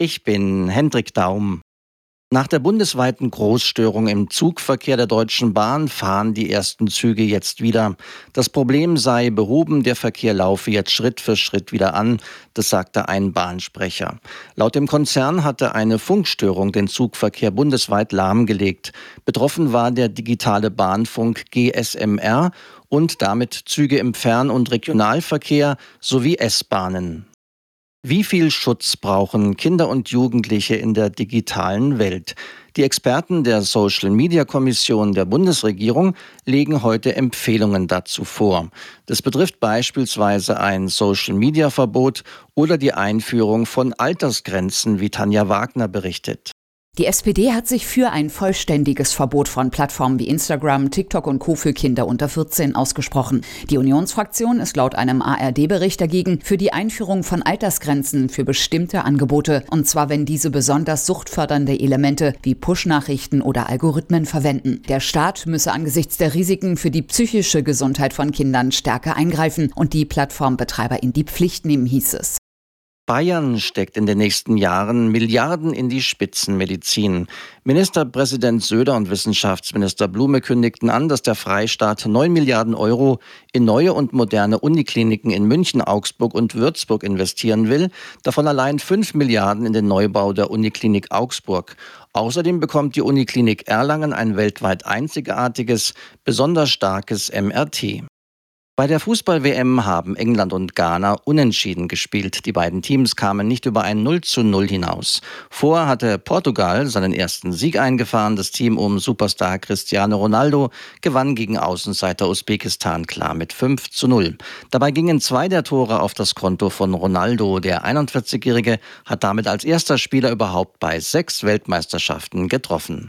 Ich bin Hendrik Daum. Nach der bundesweiten Großstörung im Zugverkehr der Deutschen Bahn fahren die ersten Züge jetzt wieder. Das Problem sei behoben, der Verkehr laufe jetzt Schritt für Schritt wieder an, das sagte ein Bahnsprecher. Laut dem Konzern hatte eine Funkstörung den Zugverkehr bundesweit lahmgelegt. Betroffen war der digitale Bahnfunk GSMR und damit Züge im Fern- und Regionalverkehr sowie S-Bahnen. Wie viel Schutz brauchen Kinder und Jugendliche in der digitalen Welt? Die Experten der Social-Media-Kommission der Bundesregierung legen heute Empfehlungen dazu vor. Das betrifft beispielsweise ein Social-Media-Verbot oder die Einführung von Altersgrenzen, wie Tanja Wagner berichtet. Die SPD hat sich für ein vollständiges Verbot von Plattformen wie Instagram, TikTok und Co. für Kinder unter 14 ausgesprochen. Die Unionsfraktion ist laut einem ARD-Bericht dagegen für die Einführung von Altersgrenzen für bestimmte Angebote. Und zwar, wenn diese besonders suchtfördernde Elemente wie Push-Nachrichten oder Algorithmen verwenden. Der Staat müsse angesichts der Risiken für die psychische Gesundheit von Kindern stärker eingreifen und die Plattformbetreiber in die Pflicht nehmen, hieß es. Bayern steckt in den nächsten Jahren Milliarden in die Spitzenmedizin. Ministerpräsident Söder und Wissenschaftsminister Blume kündigten an, dass der Freistaat 9 Milliarden Euro in neue und moderne Unikliniken in München, Augsburg und Würzburg investieren will, davon allein 5 Milliarden in den Neubau der Uniklinik Augsburg. Außerdem bekommt die Uniklinik Erlangen ein weltweit einzigartiges, besonders starkes MRT. Bei der Fußball-WM haben England und Ghana unentschieden gespielt. Die beiden Teams kamen nicht über ein 0:0 hinaus. Vorher hatte Portugal seinen ersten Sieg eingefahren. Das Team um Superstar Cristiano Ronaldo gewann gegen Außenseiter Usbekistan klar mit 5:0. Dabei gingen 2 der Tore auf das Konto von Ronaldo. Der 41-Jährige hat damit als erster Spieler überhaupt bei 6 Weltmeisterschaften getroffen.